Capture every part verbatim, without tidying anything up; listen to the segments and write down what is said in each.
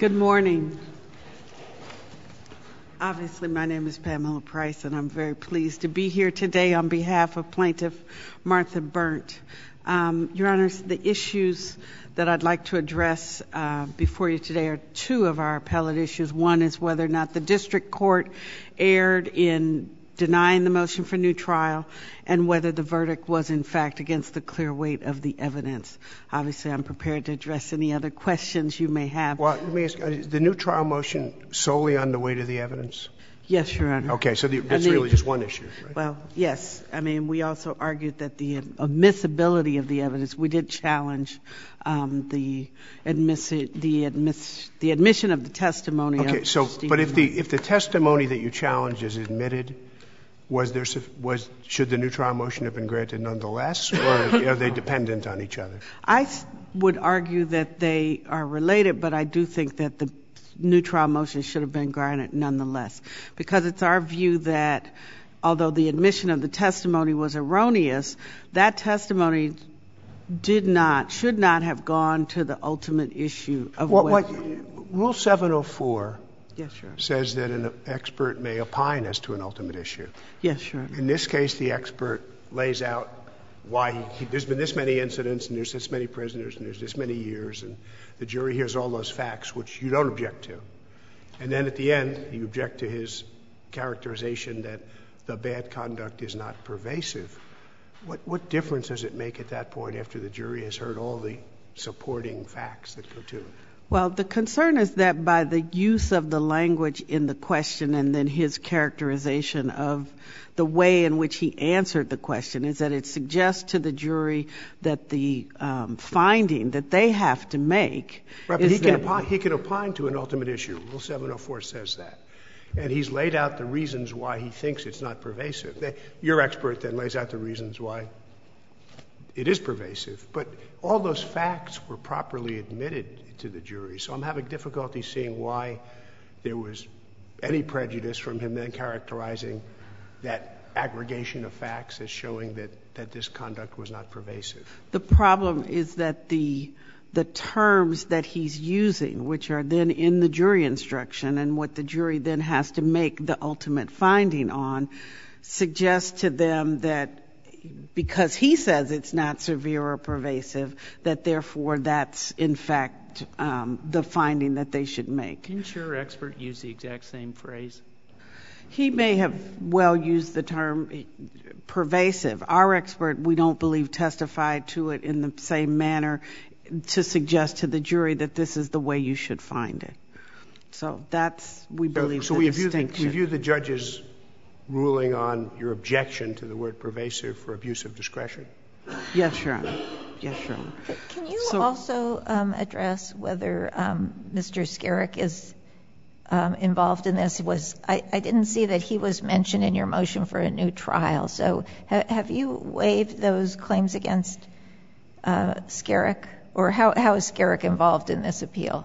Good morning. Obviously, my name is Pamela Price, and I'm very pleased to be here today on behalf of Plaintiff Martha Berndt. Um, Your Honors, the issues that I'd like to address uh, before you today are two of our appellate issues. One is whether or not the district court erred in denying the motion for new trial, and whether the verdict was in fact against the clear weight of the evidence. Obviously, I'm prepared to address any other questions you may have. Well, let me ask, is the new trial motion solely on the weight of the evidence? Yes, Your Honor. Okay, so the, that's the, really just one issue, right? Well, yes. I mean, we also argued that the admissibility of the evidence, we did challenge um, the, admissi- the, admiss- the admission of the testimony okay, of so, Stephen but if the, Martin. if the testimony that you challenged is admitted, was there, was, should the new trial motion have been granted nonetheless, or are they dependent on each other? I would argue that they are related, but I do think that the new trial motion should have been granted nonetheless, because it's our view that although the admission of the testimony was erroneous, that testimony did not, should not have gone to the ultimate issue of what, whether. what Rule seven oh four Yes, Your Honor. says that an expert may opine as to an ultimate issue. Yes, Your Honor. In this case, the expert lays out why he, he, there's been this many incidents, and there's this many prisoners, and there's this many years, and the jury hears all those facts, which you don't object to. And then at the end, you object to his characterization that the bad conduct is not pervasive. What, what difference does it make at that point after the jury has heard all the supporting facts that go to it? Well, the concern is that by the use of the language in the question and then his characterization of the way in which he answered the question is that it suggests to the jury that the um, finding that they have to make right, is but he that can opine, he can opine to an ultimate issue. Rule seven oh four says that. And he's laid out the reasons why he thinks it's not pervasive. They, your expert then lays out the reasons why it is pervasive. But all those facts were properly admitted to the jury. So I'm having difficulty seeing why there was any prejudice from him then characterizing that aggregation of facts as showing that, that this conduct was not pervasive. The problem is that the the terms that he's using, which are then in the jury instruction and what the jury then has to make the ultimate finding on, suggests to them that because he says it's not severe or pervasive, that therefore that's in fact um, the finding that they should make. Didn't your expert use the exact same phrase? He may have well used the term pervasive. Our expert, we don't believe, testified to it in the same manner to suggest to the jury that this is the way you should find it. So that's, we believe, so, so the we distinction. View the, we view the judge's ruling on your objection to the word pervasive for abuse of discretion? Yes, Your Honor. Yes, Your Honor. Can you so, also um, address whether um, Mister Skerek is um, involved in this? Was I, I didn't see that he was mentioned in your motion for a new trial. So ha- have you waived those claims against uh, Skerek? Or how, how is Skerek involved in this appeal?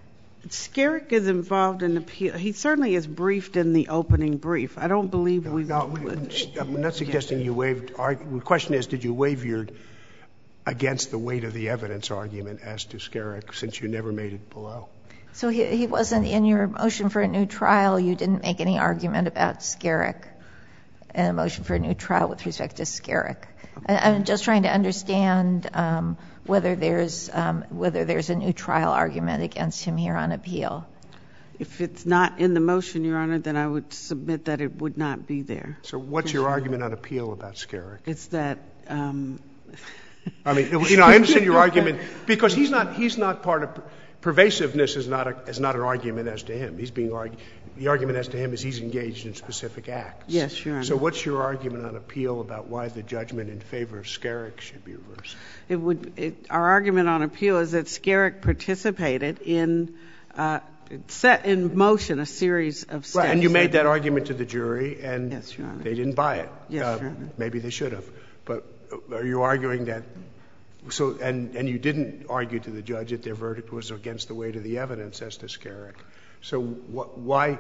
Skerek is involved in the appeal. He certainly is briefed in the opening brief. I don't believe no, we no, we I'm not suggesting you waived. Our, the question is, did you waive your against the weight of the evidence argument as to Skerek, since you never made it below? So he, he wasn't in your motion for a new trial. You didn't make any argument about Skerek in a motion for a new trial with respect to Skerek. Okay. I'm just trying to understand um, whether there's um, whether there's a new trial argument against him here on appeal. If it's not in the motion, Your Honor, then I would submit that it would not be there. So what's your argument on appeal about Skerek? It's that. Um, I mean, you know, I understand your argument because he's not he's not part of pervasiveness is not a, is not an argument as to him. He's being argued. The argument as to him is he's engaged in specific acts. Yes, Your Honor. So what's your argument on appeal about why the judgment in favor of Skerek should be reversed? It would. It, our argument on appeal is that Skerek participated in uh, set in motion a series of steps. Right, and you made that argument to the jury, and yes, Your Honor. They didn't buy it. Yes, uh, Your Honor. Maybe they should have. But are you arguing that? So, and and you didn't argue to the judge that their verdict was against the weight of the evidence as to Skerek. So wh- why,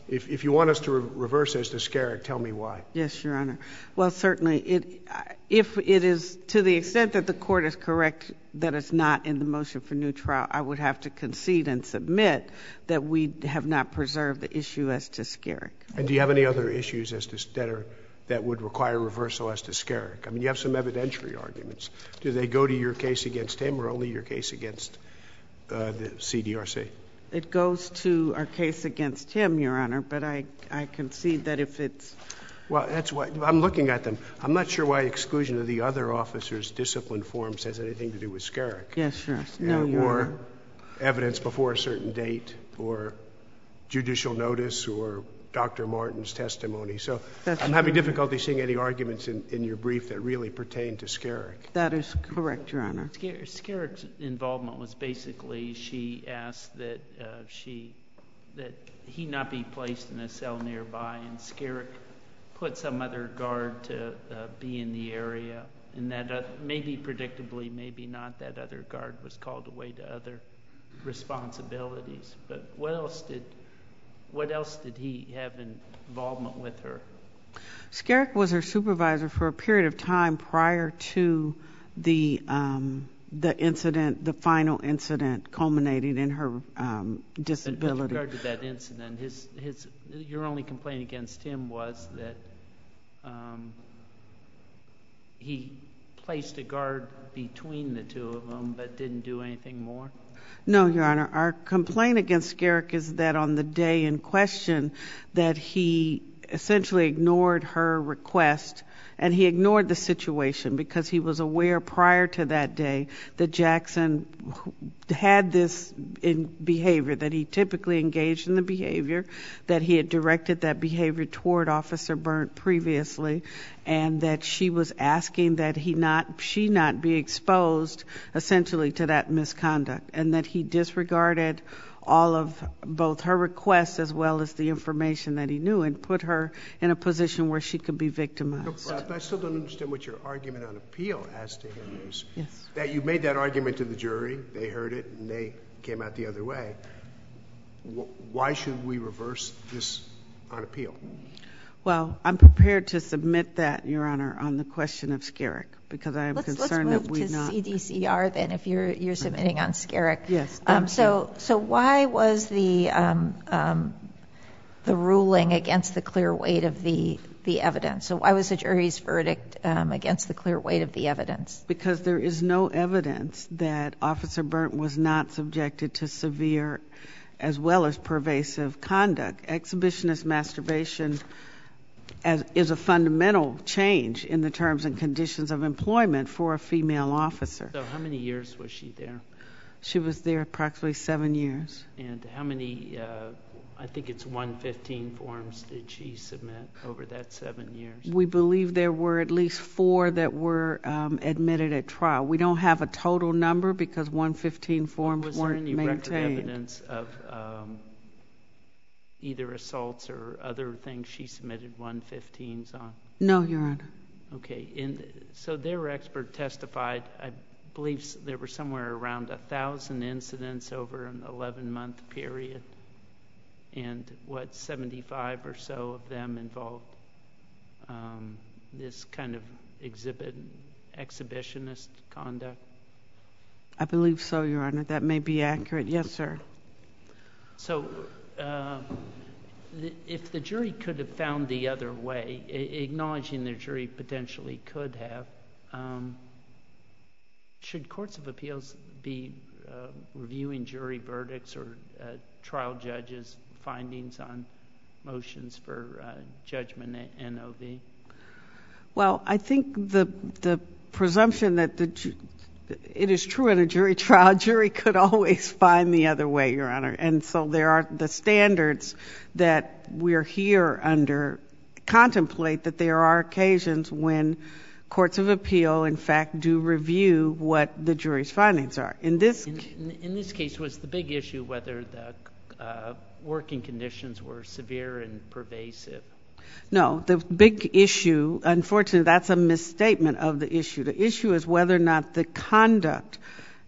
If, if you want us to re- reverse as to Skerek, tell me why. Yes, Your Honor. Well, certainly, it, if it is to the extent that the court is correct that it's not in the motion for new trial, I would have to concede and submit that we have not preserved the issue as to Skerek. And do you have any other issues as to that, are, that would require reversal as to Skerek? I mean, you have some evidentiary arguments. Do they go to your case against him or only your case against uh, the C D R C? It goes to our case against him, Your Honor, but I, I concede that if it's... Well, that's what I'm looking at them. I'm not sure why exclusion of the other officers' discipline forms has anything to do with Skerek. Yes, sure. No, uh, Your or Honor. Evidence before a certain date, or judicial notice, or Doctor Martin's testimony. So That's I'm having true. difficulty seeing any arguments in, in your brief that really pertain to Skerek. That is correct, Your Honor. Skerek's involvement was basically she asked that uh, she that he not be placed in a cell nearby, and Skerek put some other guard to uh, be in the area, and that uh, maybe predictably, maybe not, that other guard was called away to other responsibilities. But what else did what else did he have involvement with her? Skerek was her supervisor for a period of time prior to the um, the incident, the final incident culminating in her um, disability. With regard to that incident, his his your only complaint against him was that um, he placed a guard between the two of them, but didn't do anything more. No, Your Honor. Our complaint against Skerek is that on the day in question that he essentially ignored her request, and he ignored the situation because he was aware prior to that day that Jackson had this in behavior, that he typically engaged in the behavior, that he had directed that behavior toward Officer Burnt previously, and that she was asking that he not, she not be exposed essentially to that misconduct, and that he disregarded all of both her requests as well as the information that he knew and put her in a position where she could be victimized. No, I still don't understand what your argument on appeal as to him is. Yes. That you made that argument to the jury, they heard it, and they came out the other way. Why should we reverse this on appeal? Well, I'm prepared to submit that, Your Honor, on the question of Skerek, because I am Let's, concerned let's that move we to not. C D C R then, if you're you're submitting on Skerek. Yes. Um, thank so you. so why was the um, um, the ruling against the clear weight of the the evidence? So why was the jury's verdict um, against the clear weight of the evidence? Because there is no evidence that Officer Burnt was not subjected to severe as well as pervasive conduct. Exhibitionist masturbation as, is a fundamental change in the terms and conditions of employment for a female officer. So how many years was she there? She was there approximately seven years. And how many, uh, I think it's one fifteen forms did she submit over that seven years? We believe there were at least four that were um, admitted at trial. We don't have a total number because one fifteen forms was weren't there any maintained. record evidence of um, either assaults or other things she submitted one fifteens on? No, Your Honor. Okay. And so their expert testified, I believe there were somewhere around a thousand incidents over an eleven month period. And what, seventy-five or so of them involved um, this kind of exhibit, exhibitionist conduct? I believe so, Your Honor. That may be accurate. Yes, sir. So uh, th- if the jury could have found the other way, a- acknowledging the jury potentially could have, um, should courts of appeals be uh, reviewing jury verdicts or uh, trial judges' findings on motions for uh, judgment N O V? Well, I think the the presumption that the ju- it is true in a jury trial, a jury could always find the other way, Your Honor. And so there are the standards that we're here under contemplate that there are occasions when courts of appeal, in fact, do review what the jury's findings are. In this in, in, in this case, was the big issue whether the uh, working conditions were severe and pervasive? No, the big issue, unfortunately, that's a misstatement of the issue. The issue is whether or not the conduct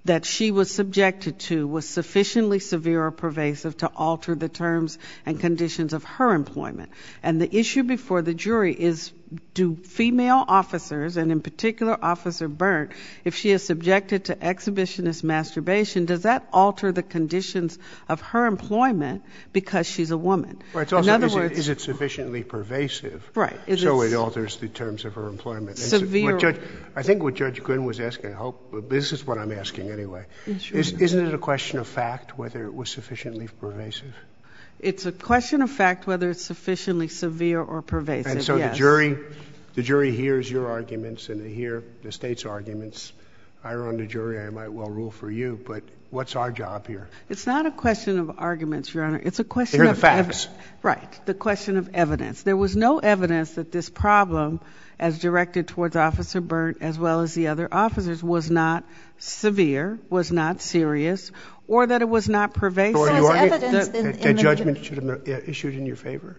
that she was subjected to was sufficiently severe or pervasive to alter the terms and conditions of her employment. And the issue before the jury is, do female officers, and in particular Officer Berndt, if she is subjected to exhibitionist masturbation, does that alter the conditions of her employment because she's a woman? Right. It's also, in other is, words, it, is it sufficiently pervasive? Right. Is so it it alters the terms of her employment. And severe. So what Judge, I think what Judge Gwynne was asking, I hope, this is what I'm asking anyway, Sure. is, isn't it a question of fact whether it was sufficiently pervasive? It's a question of fact whether it's sufficiently severe or pervasive. And so yes. the jury, the jury hears your arguments and they hear the state's arguments. I run the jury, I might well rule for you, but what's our job here? It's not a question of arguments, Your Honor. It's a question Hear of the facts. Ev- right. The question of evidence. There was no evidence that this problem, as directed towards Officer Berndt as well as the other officers, was not severe, was not serious, or that it was not pervasive. So are So you is arguing evidence that, in- that in the- judgment should have been uh, issued in your favor?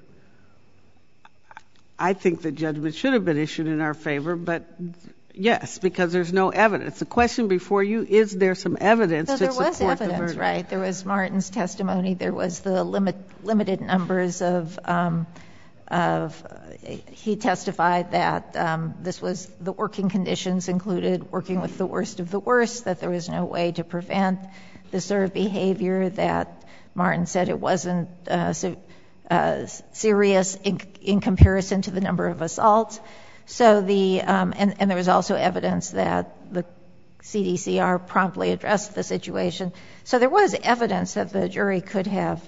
I think the judgment should have been issued in our favor, but yes, because there's no evidence. The question before you, is there some evidence So to there was support the evidence, verdict? right? There was Martin's testimony. There was the limit, limited numbers of, um, of uh, he testified that um, this was the working conditions included working with the worst of the worst, that there was no way to prevent the sort of behavior that Martin said it wasn't uh, so, uh, serious in, in comparison to the number of assaults. So the um, and, and there was also evidence that the C D C R promptly addressed the situation. So there was evidence that the jury could have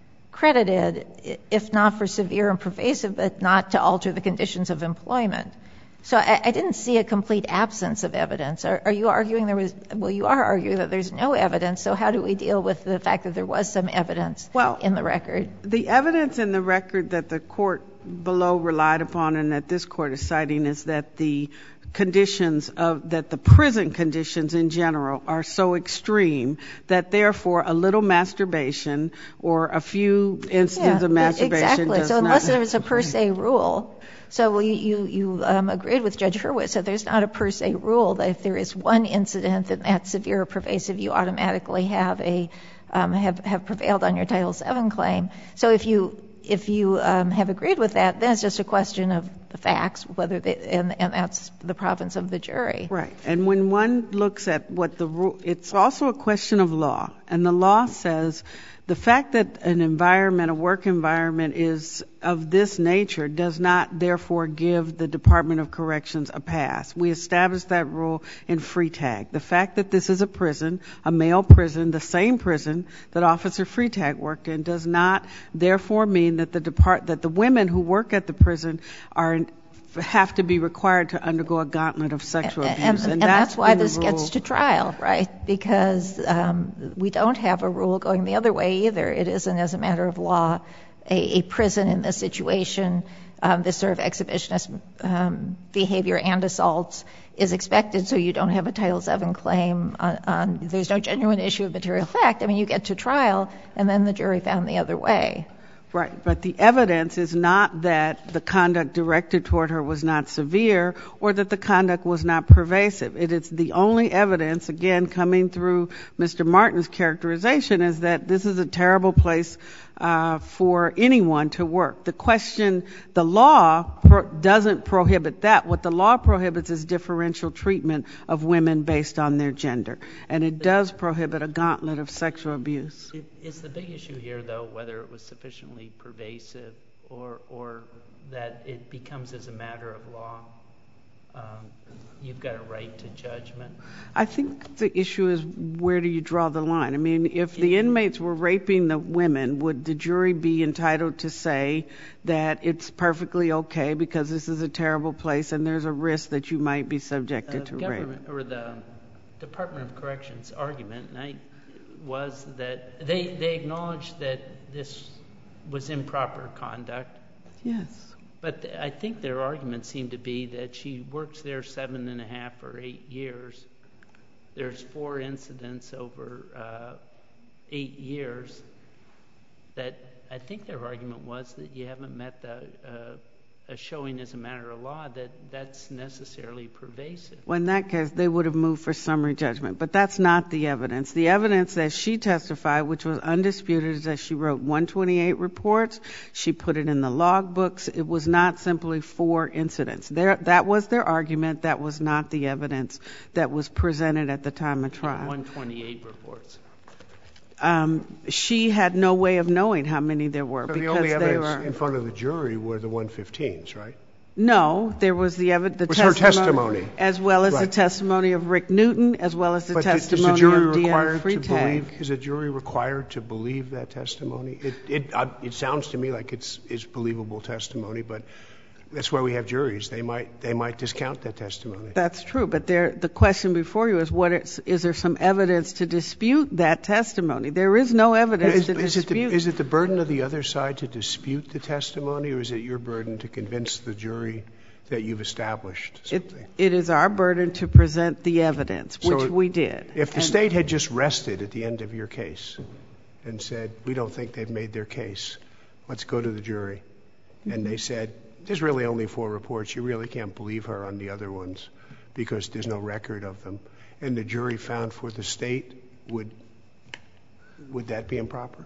credited, if not for severe and pervasive, but not to alter the conditions of employment. So I, I didn't see a complete absence of evidence. Are, are you arguing there was? Well, you are arguing that there's no evidence. So how do we deal with the fact that there was some evidence well, in the record? The evidence in the record that the court below relied upon and that this court is citing is that the conditions of, that the prison conditions in general are so extreme that therefore a little masturbation or a few incidents Yeah, of masturbation exactly. does So unless not. there's a per se rule, so you, you, you um, agreed with Judge Hurwitz that there's not a per se rule that if there is one incident and that's severe or pervasive, you automatically have a um, have have prevailed on your Title seven claim. So if you if you um, have agreed with that, then it's just a question of the facts, whether they, and, and that's the province of the jury. Right. And when one looks at what the rule, it's also a question of law. And the law says the fact that an environment, a work environment is of this nature does not therefore give the Department of Corrections a pass. We established that rule in Freetag. The fact that this is a prison, a male prison, the same prison that Officer Freetag worked in, does not therefore mean that the depart that the women who work at the prison are have to be required to undergo a gauntlet of sexual abuse. And, and, and that's why been the this rule. gets to trial, right? Because um, we don't have a rule going the other way either. It isn't, as a matter of law, a, a prison in this situation. Um, this sort of exhibitionist um, behavior and assaults is expected, so you don't have a Title seven claim on, on there's no genuine issue of material fact. I mean, you get to trial, and then the jury found the other way. Right, but the evidence is not that the conduct directed toward her was not severe or that the conduct was not pervasive. It is the only evidence, again, coming through Mister Martin's characterization, is that this is a terrible place uh, for anyone to work. The question, the law pro- doesn't prohibit that. What the law prohibits is differential treatment of women based on their gender. And it does prohibit a gauntlet of sexual abuse. It, is the big issue here, though, whether it was sufficiently pervasive or or that it becomes as a matter of law? Um, you've got a right to judgment. I think the issue is, where do you draw the line? I mean, if the inmates were raping the women, would the jury be entitled to say that it's perfectly okay because this is a terrible place and there's a risk that you might be subjected Uh, to rape? government or the Department of Corrections argument and I, was that they they acknowledged that this was improper conduct. Yes. But th- I think their argument seemed to be that she works there seven and a half or eight years. There's four incidents over uh, eight years. That I think their argument was that you haven't met the uh, a showing as a matter of law that that's necessarily pervasive. Well, in that case, they would have moved for summary judgment. But that's not the evidence. The evidence that she testified, which was undisputed, is that she wrote one twenty-eight reports. She put it in the log books. It was not simply four incidents. There, that was their argument. That was not the evidence that was presented at the time of trial. one twenty-eight reports. Um, she had no way of knowing how many there were So because the only they evidence were in front of the jury were the one fifteens, right? No, there was the evidence, the was her testimony, testimony. as well as Right. the testimony of Rick Newton, as well as the But testimony is the jury of Deanna required to Freitag. believe? Is a jury required to believe that testimony? It it uh, it sounds to me like it's it's believable testimony, but that's why we have juries. They might they might discount that testimony. That's true, but there, the question before you is, what is, is there some evidence to dispute that testimony? There is no evidence Is, to is, it dispute. the, is it the burden of the other side to dispute the testimony, or is it your burden to convince the jury that you've established something? It, it is our burden to present the evidence, which So we did. If the And state had just rested at the end of your case and said, we don't think they've made their case, let's go to the jury, and they said, there's really only four reports, you really can't believe her on the other ones because there's no record of them, and the jury found for the state, would would that be improper?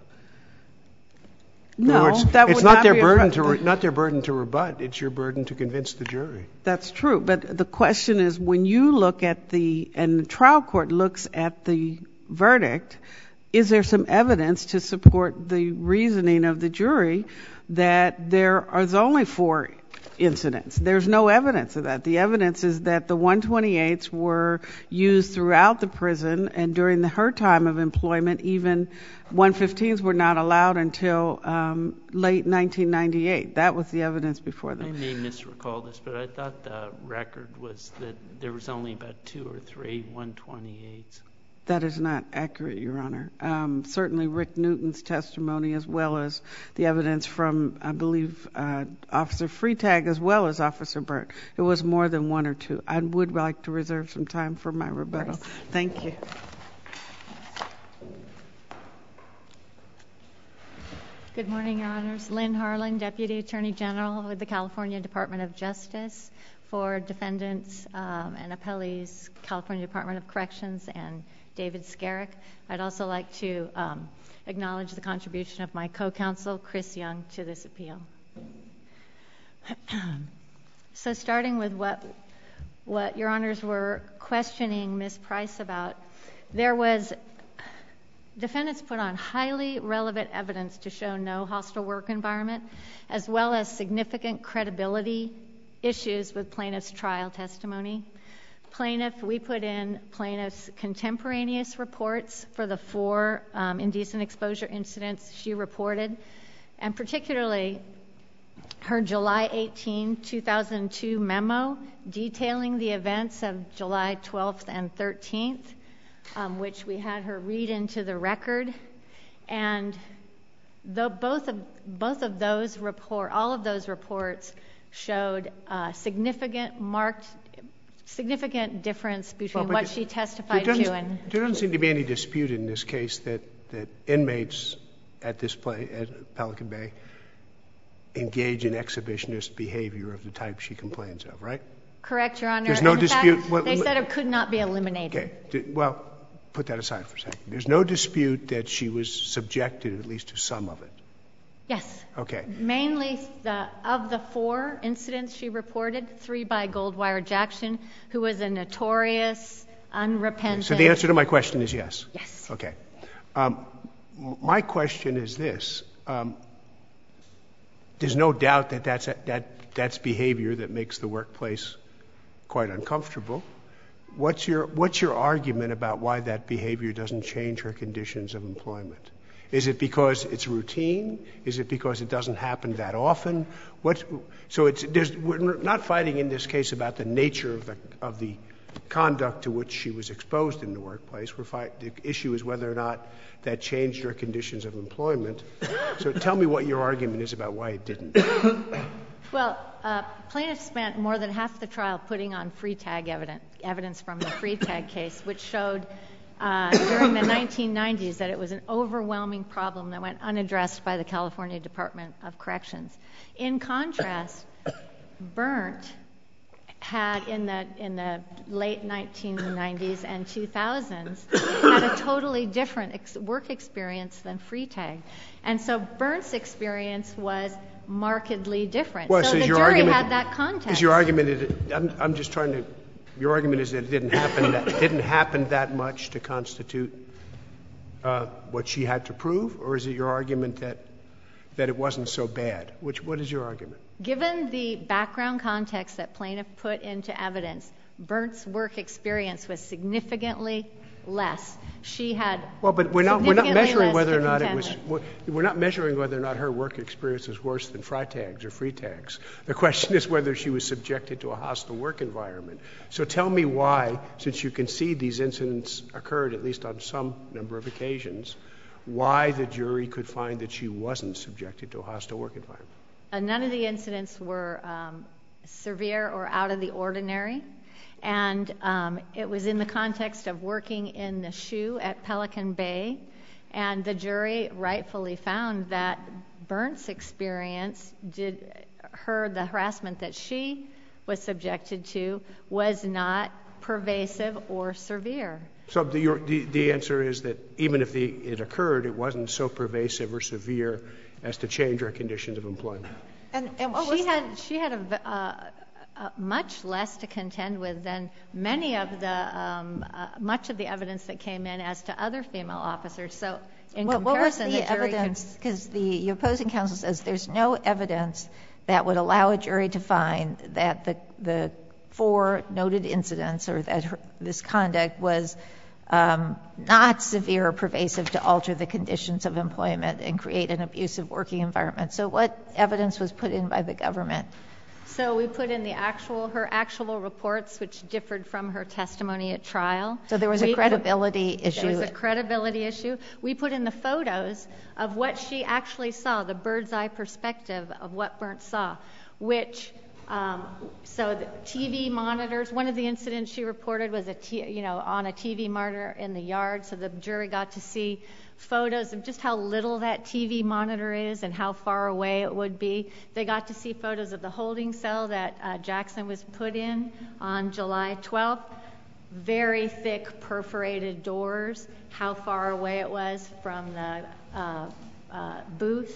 In other No, words, that would it's not not their be a burden pro- to re- not their burden to rebut, it's your burden to convince the jury. That's true, but the question is, when you look at the, and the trial court looks at the verdict, is there some evidence to support the reasoning of the jury that there is only four incidents? There's no evidence of that. The evidence is that the one twenty-eights were used throughout the prison, and during the, her time of employment, even one fifteens were not allowed until um, late nineteen ninety-eight. That was the evidence before them. I may misrecall this, but I thought the record was that there was only about two or three one twenty-eights. That is not accurate, Your Honor. Um, certainly Rick Newton's testimony, as well as the evidence from, I believe, uh, Officer Freitag, as well as Officer Burt. It was more than one or two. I would like to reserve some time for my rebuttal. Thank you. Good morning, Your Honors. Lynn Harlan, Deputy Attorney General with the California Department of Justice, for defendants um, and appellees, California Department of Corrections, and David Skerek. I'd also like to um, acknowledge the contribution of my co-counsel, Chris Young, to this appeal. So starting with what, what Your Honors were questioning Miz Price about, there was, defendants put on highly relevant evidence to show no hostile work environment, as well as significant credibility issues with plaintiff's trial testimony. Plaintiff, we put in plaintiff's contemporaneous reports for the four um, indecent exposure incidents she reported, and particularly her July eighteenth, two thousand two memo detailing the events of July twelfth and thirteenth, um, which we had her read into the record. And the, both of both of those report, all of those reports showed uh, significant marked significant difference between well, what it, she testified to and there doesn't seem to be any dispute in this case that, that inmates at this place at Pelican Bay engage in exhibitionist behavior of the type she complains of, right? Correct, Your Honor. There's no and in dispute. Fact, well, they said it could not be eliminated. Okay. Well, put that aside for a second. There's no dispute that she was subjected at least to some of it. Yes. Okay. Mainly the, of the four incidents she reported, three by Goldwire Jackson, who was a notorious, unrepentant. So the answer to my question is yes. Yes. Okay. Um, my question is this. Um, there's no doubt that that's, that that's behavior that makes the workplace quite uncomfortable. What's your, what's your argument about why that behavior doesn't change her conditions of employment? Is it because it's routine? Is it because it doesn't happen that often? What, so it's, there's, we're not fighting in this case about the nature of the, of the conduct to which she was exposed in the workplace. We're fight, the issue is whether or not that changed her conditions of employment. So tell me what your argument is about why it didn't. Well, uh, plaintiff spent more than half the trial putting on Freitag evidence, evidence from the Freitag case, which showed uh, during the nineteen nineties that it was an overwhelming problem that went unaddressed by the California Department of Corrections. In contrast, Berndt had in the in the late nineteen nineties and two thousands had a totally different ex- work experience than Freitag, and so Berndt's experience was markedly different. Well, so, so the your jury argument, had that context. Is your argument? It, I'm, I'm just trying to. Your argument is that it didn't happen. That it didn't happen that much to constitute uh, what she had to prove, or is it your argument that that it wasn't so bad? Which what is your argument? Given the background context that plaintiff put into evidence, Berndt's work experience was significantly less. She had well, but we're not we're not measuring whether or not it was with. we're not measuring whether or not her work experience was worse than Freitag's or Freitag's. The question is whether she was subjected to a hostile work environment. So tell me why, since you concede these incidents occurred at least on some number of occasions, why the jury could find that she wasn't subjected to a hostile work environment. Uh, none of the incidents were um, severe or out of the ordinary. And um, it was in the context of working in the shoe at Pelican Bay. And the jury rightfully found that Bernndt's experience did her, the harassment that she was subjected to was not pervasive or severe. So the, your, the, the answer is that even if the, it occurred, it wasn't so pervasive or severe as to change her conditions of employment. And, and what she was had she had a, uh, uh, much less to contend with than many of the um, uh, much of the evidence that came in as to other female officers. So in what, comparison, what was the, the jury evidence? Because the opposing counsel says there's no evidence that would allow a jury to find that the the four noted incidents or that her, this conduct was Um, not severe or pervasive to alter the conditions of employment and create an abusive working environment. So what evidence was put in by the government? So we put in the actual, her actual reports, which differed from her testimony at trial. So there was we a credibility put, issue. There was a credibility issue. We put in the photos of what she actually saw, the bird's eye perspective of what Berndt saw, which Um, so the T V monitors, one of the incidents she reported was a t- you know, on a T V monitor in the yard, so the jury got to see photos of just how little that T V monitor is and how far away it would be. They got to see photos of the holding cell that uh, Jackson was put in on July twelfth. Very thick perforated doors, how far away it was from the uh, uh, booth.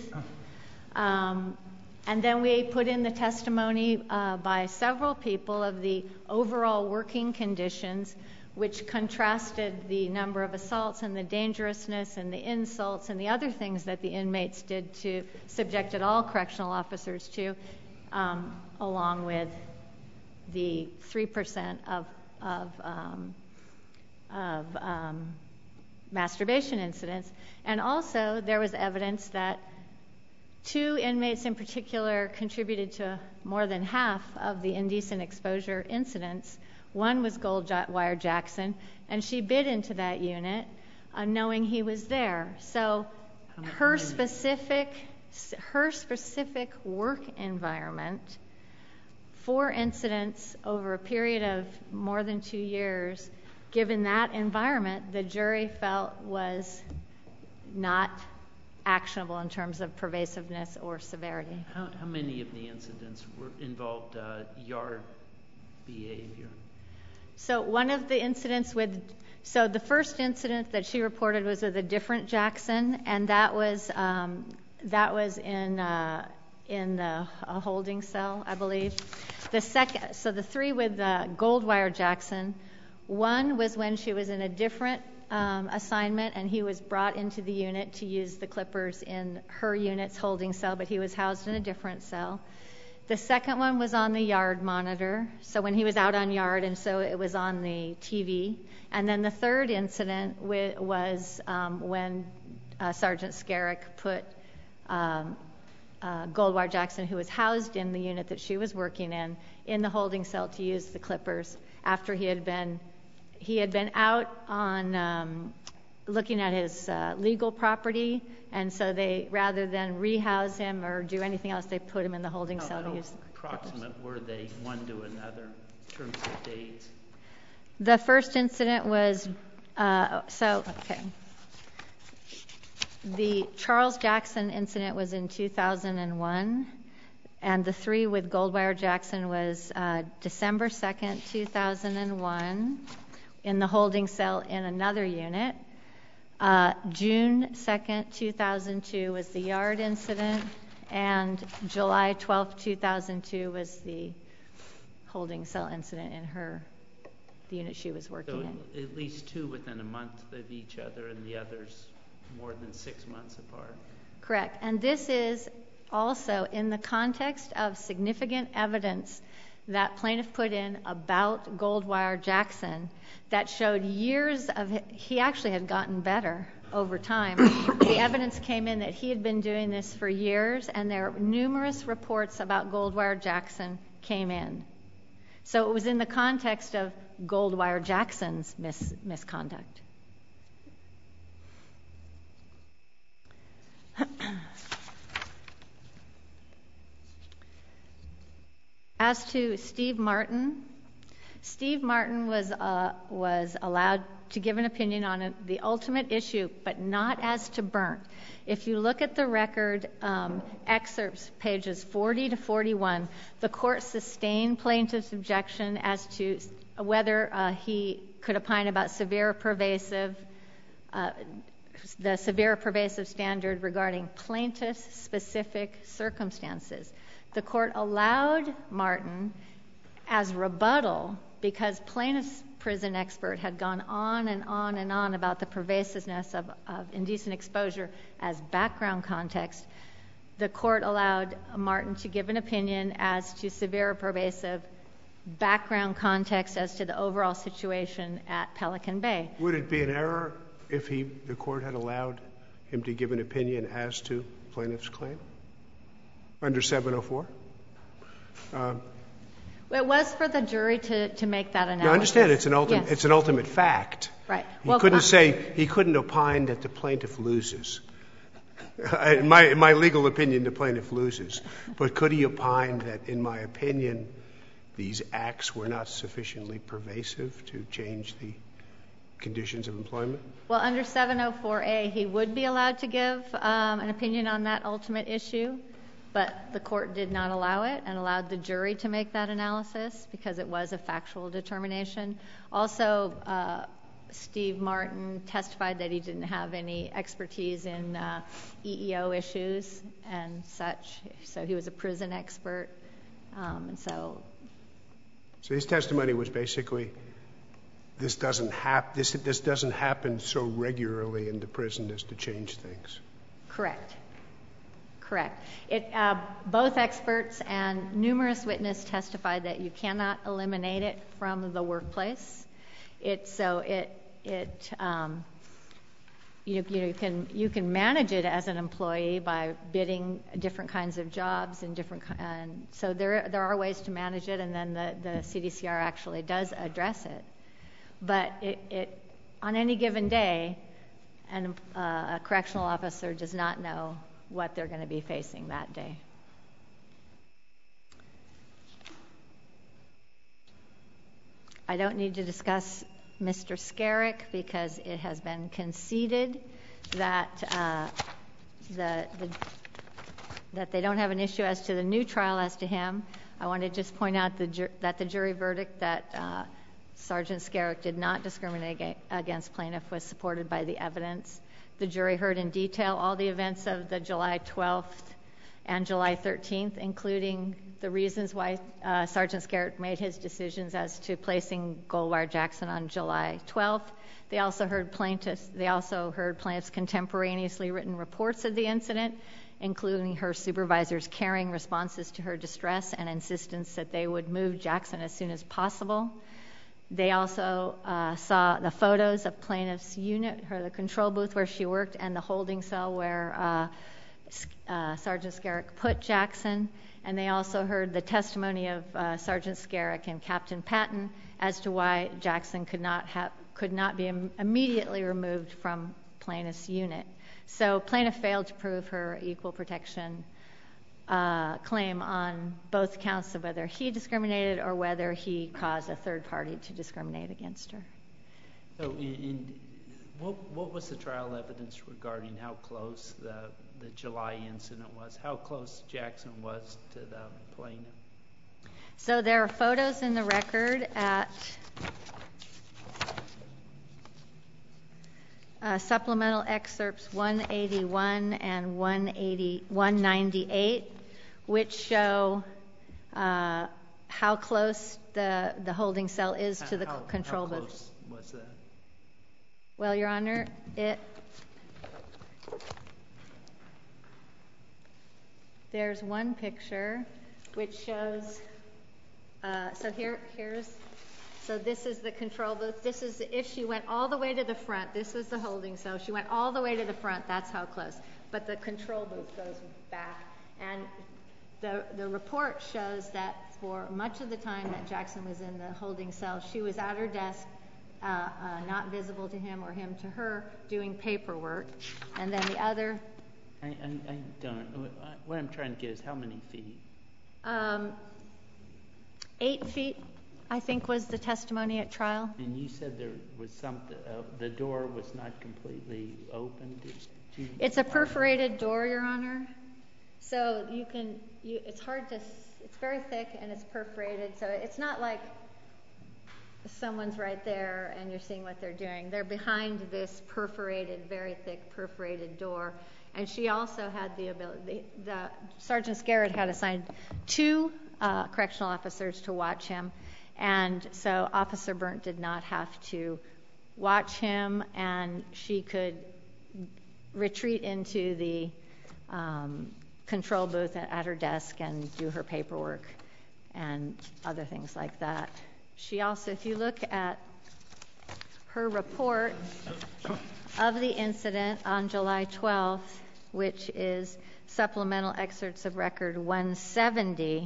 Um, And then we put in the testimony uh, by several people of the overall working conditions, which contrasted the number of assaults and the dangerousness and the insults and the other things that the inmates did to subjected all correctional officers to, um, along with the three percent of, of, um, of um, masturbation incidents. And also there was evidence that two inmates in particular contributed to more than half of the indecent exposure incidents. One was Goldwire Jackson, and she bid into that unit uh, knowing he was there. So her specific, her specific work environment, four incidents over a period of more than two years, given that environment, the jury felt was not actionable in terms of pervasiveness or severity. How, how many of the incidents were involved uh, yard behavior? So one of the incidents with, so the first incident that she reported was with a different Jackson, and that was um, that was in uh, in the a holding cell, I believe. The second, so the three with uh, Goldwire Jackson, one was when she was in a different Um, assignment, and he was brought into the unit to use the clippers in her unit's holding cell, but he was housed in a different cell. The second one was on the yard monitor, so when he was out on yard, and so it was on the T V. And then the third incident w- was um, when uh, Sergeant Skerrick put um, uh, Goldwire Jackson, who was housed in the unit that she was working in, in the holding cell to use the clippers after he had been He had been out on um, looking at his uh, legal property, and so they, rather than rehouse him or do anything else, they put him in the holding How, cell how to use. approximate were they, one to another, in terms of dates? The first incident was uh, so okay. The Charles Jackson incident was in two thousand one, and the three with Goldwire Jackson was uh, December second, two thousand one, in the holding cell in another unit. Uh, June second, two thousand two was the yard incident, and July twelfth, two thousand two was the holding cell incident in her, the unit she was working So in. at least two within a month of each other, and the others more than six months apart. Correct. And this is also in the context of significant evidence that plaintiff put in about Goldwire Jackson that showed years of, he actually had gotten better over time. The evidence came in that he had been doing this for years, and there were numerous reports about Goldwire Jackson came in. So it was in the context of Goldwire Jackson's mis- misconduct. As to Steve Martin, Steve Martin was uh, was allowed to give an opinion on it, the ultimate issue, but not as to Berndt. If you look at the record um, excerpts, pages forty to forty-one, the court sustained plaintiff's objection as to whether uh, he could opine about severe pervasive, uh, the severe pervasive standard regarding plaintiff's specific circumstances. The court allowed Martin as rebuttal because plaintiff's prison expert had gone on and on and on about the pervasiveness of, of indecent exposure as background context. The court allowed Martin to give an opinion as to severe or pervasive background context as to the overall situation at Pelican Bay. Would it be an error if he, the court had allowed him to give an opinion as to plaintiff's claim under seven oh four? Um, It was for the jury to, to make that analysis. I understand it's an ultimate Yes. it's an ultimate fact. Right. He Well, couldn't uh, say he couldn't opine that the plaintiff loses. in my in my legal opinion, the plaintiff loses. But could he opine that, in my opinion, these acts were not sufficiently pervasive to change the conditions of employment? Well, under seven oh four A, he would be allowed to give um, an opinion on that ultimate issue. But the court did not allow it and allowed the jury to make that analysis because it was a factual determination. Also, uh, Steve Martin testified that he didn't have any expertise in uh, E E O issues and such. So he was a prison expert. Um, and so... So his testimony was basically, this doesn't, hap- this, this doesn't happen so regularly in the prison as to change things. Correct. Correct. It, uh, both experts and numerous witnesses testified that you cannot eliminate it from the workplace. It, so it, it, um, you, you can you can manage it as an employee by bidding different kinds of jobs and different. And so there there are ways to manage it, and then the, the C D C R actually does address it. But it, it on any given day, an, uh, a correctional officer does not know what they're going to be facing that day. I don't need to discuss Mister Skerek because it has been conceded that uh, the, the that they don't have an issue as to the new trial as to him. I want to just point out the ju- that the jury verdict that uh, Sergeant Skerek did not discriminate ag- against plaintiff was supported by the evidence. The jury heard in detail all the events of the July twelfth and July thirteenth, including the reasons why uh, Sergeant Skerek made his decisions as to placing Goldwire Jackson on July twelfth. They also heard plaintiffs. They also heard plaintiffs' contemporaneously written reports of the incident, including her supervisors carrying responses to her distress and insistence that they would move Jackson as soon as possible. They also uh, saw the photos of plaintiff's unit, her the control booth where she worked, and the holding cell where uh, uh, Sergeant Skerek put Jackson. And they also heard the testimony of uh, Sergeant Skerek and Captain Patton as to why Jackson could not have could not be im- immediately removed from plaintiff's unit. So plaintiff failed to prove her equal protection Uh, claim on both counts of whether he discriminated or whether he caused a third party to discriminate against her. So, in, in, what what was the trial evidence regarding how close the the July incident was, how close Jackson was to the plaintiff. So there are photos in the record at uh, supplemental excerpts one eighty-one and one eighty, one ninety-eight, which show uh, how close the, the holding cell is to the how, control how booth. Close was that? Well, Your Honor, it there's one picture which shows, uh, so here, here's, so this is the control booth. This is if she went all the way to the front. This is the holding cell. She went all the way to the front. That's how close. But the control booth goes back. And the, the report shows that for much of the time that Jackson was in the holding cell, she was at her desk, uh, uh, not visible to him or him to her, doing paperwork. And then the other... I, I, I don't. What I'm trying to get is how many feet? Um, eight feet, I think, was the testimony at trial. And you said there was something, uh, the door was not completely open. Did you, it's a perforated door, Your Honor. So you can, you, it's hard to, it's very thick and it's perforated. So it's not like someone's right there and you're seeing what they're doing. They're behind this perforated, very thick perforated door. And she also had the ability, the, the Sergeant Scarrett had assigned two uh, correctional officers to watch him. And so Officer Berndt did not have to watch him, and she could retreat into the um, control booth at, at her desk and do her paperwork and other things like that. She also, if you look at her report of the incident on July twelfth, which is supplemental excerpts of record one seventy,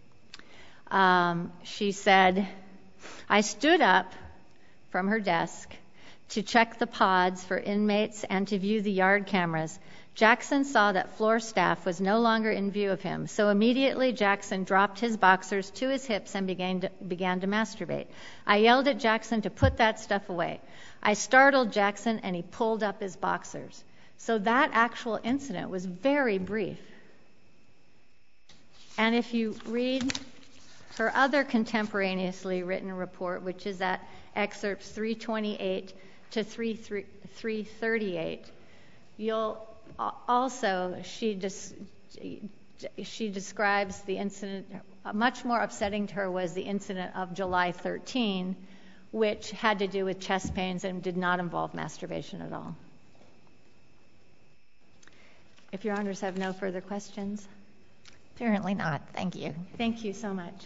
um, she said, I stood up from her desk to check the pods for inmates and to view the yard cameras. Jackson saw that floor staff was no longer in view of him, so immediately Jackson dropped his boxers to his hips and began to, began to masturbate. I yelled at Jackson to put that stuff away. I startled Jackson and he pulled up his boxers. So that actual incident was very brief. And if you read her other contemporaneously written report, which is at excerpts three twenty-eight to three thirty-eight, you'll also, she just, she describes the incident, much more upsetting to her was the incident of July thirteenth, which had to do with chest pains and did not involve masturbation at all. If Your Honors have no further questions. Apparently not. Thank you. Thank you so much.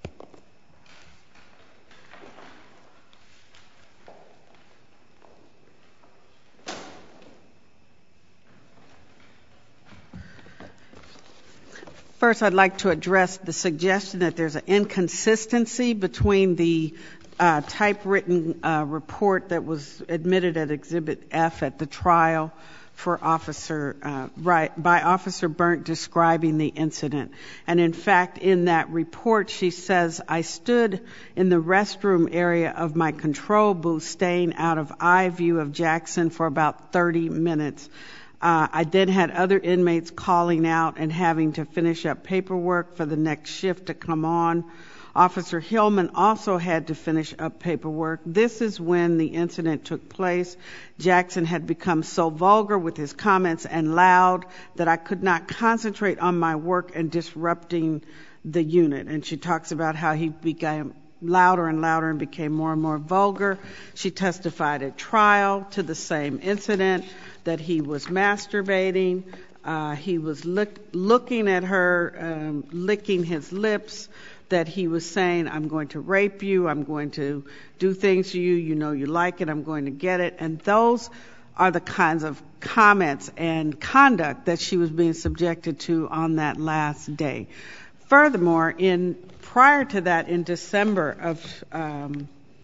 First, I'd like to address the suggestion that there's an inconsistency between the uh, typewritten uh, report that was admitted at Exhibit F at the trial for Officer, uh, right, by Officer Berndt describing the incident. And in fact, in that report, she says, I stood in the restroom area of my control booth, staying out of eye view of Jackson for about thirty minutes. Uh, I then had other inmates calling out and having to finish up paperwork for the next shift to come on. Officer Hillman also had to finish up paperwork. This is when the incident took place. Jackson had become so vulgar with his comments and loud that I could not concentrate on my work and disrupting the unit. And she talks about how he became louder and louder and became more and more vulgar. She testified at trial to the same incident, that he was masturbating. Uh, he was look, looking at her, um, licking his lips, that he was saying, I'm going to rape you, I'm going to do things to you, you know you like it, I'm going to get it. And those are the kinds of comments and conduct that she was being subjected to on that last day. Furthermore, in prior to that, in December of um,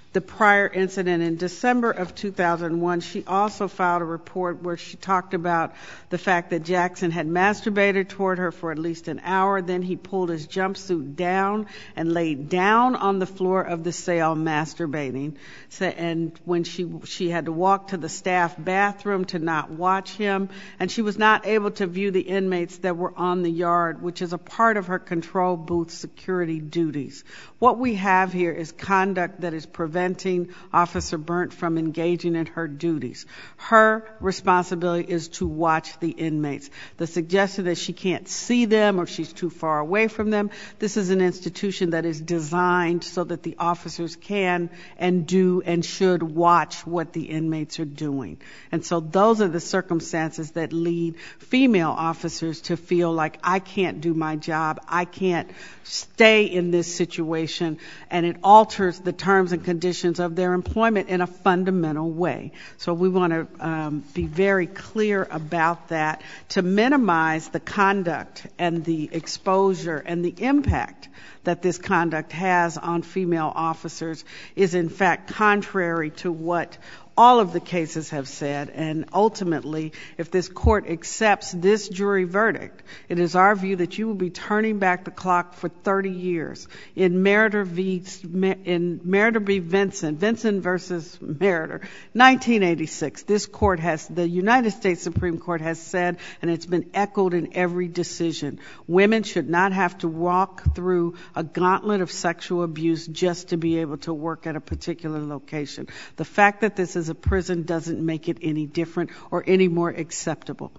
the prior incident in December of two thousand one. She also filed a report where she talked about the fact that Jackson had masturbated toward her for at least an hour. Then he pulled his jumpsuit down and laid down on the floor of the cell masturbating. So, and when she she had to walk to the staff bathroom to not watch him, and she was not able to view the inmates that were on the yard, which is a part of her control booth security duties. What we have here is conduct that is preventing Officer Berndt from engaging in her duties. Her responsibility is to watch the inmates. The suggestion that she can't see them or she's too far away from them, this is an institution that is designed so that the officers can and do and should watch what the inmates are doing. And so those are the circumstances that lead female officers to feel like, I can't do my job, I can't stay in this situation, and it alters the terms and conditions of their employment in a fundamental way. So we want to um, be very clear about that to minimize the conduct and the exposure and the impact that this conduct has on female officers is in fact contrary to what all of the cases have said. And ultimately, if this court accepts this jury verdict, it is our view that you will be turning back the clock for thirty years. In Meritor v. in Meritor v. Vincent, Vincent versus Meritor, nineteen eighty-six, this court has, the United States Supreme Court has said, and it's been echoed in every decision, women should not have to walk through a gauntlet of sexual abuse just to be able to work at a particular location. The fact that this is a prison doesn't make it any different or any more acceptable.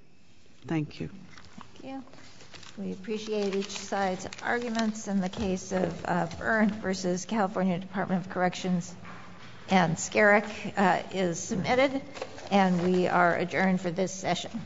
Thank you. Thank you. We appreciate each side's arguments in the case of uh, Berndt versus California Department of Corrections and Skerek uh, is submitted, and we are adjourned for this session.